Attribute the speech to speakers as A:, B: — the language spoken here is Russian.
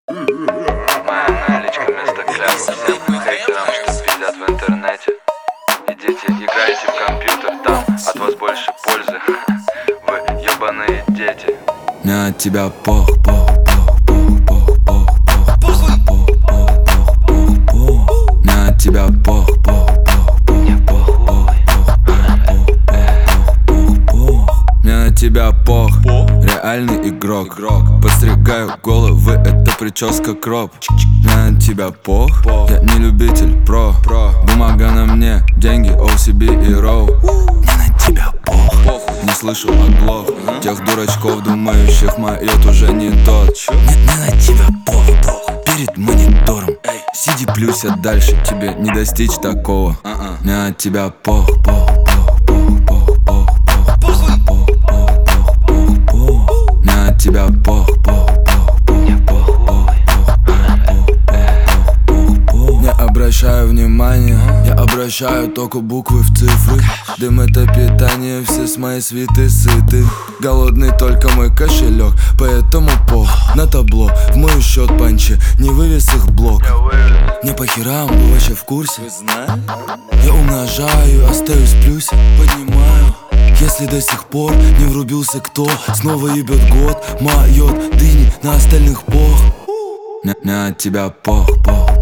A: Моя наличка вместо кляпа всем хейтерам, что пиздят в интернете. Идите, играйте в компьютер, там от вас больше пользы. Вы ебаные дети.
B: Мне от тебя пох, пох, пох, пох, пох, пох, пох, пох, пох, пох, пох, пох. Мне от тебя пох, пох, пох, пох, пох, пох, пох, пох, пох. Мне на тебя пох, реальный игрок. Подстригаю головы, это прическа кроп. Мне на тебя пох, я не любитель про. Бумага на мне, деньги, OCB и роу. Мне на тебя пох, не слышу оглох. Тех дурачков, думающих, майот уже не тот. Мне на тебя пох, перед монитором. Сиди плюся дальше, тебе не достичь такого. Мне от тебя пох, пох, пох, пох, пох, пох, пох, пох, пох, пох, пох, пох. Мне от тебя пох, пох, пох, пох, пох, пох, пох, пох. Не обращаю внимания, я обращаю только буквы в цифры. Дым — это питание, все с моей свиты сыты. Голодный только мой кошелек, поэтому пох на табло. В мой счет панчи, не вывез их блок. Не по херам, вы вообще в курсе? Я умножаю, остаюсь в плюсе, поднимаю. Если до сих пор не врубился кто, снова ебет год, майот дыни на остальных пох. Мне от тебя пох, пох.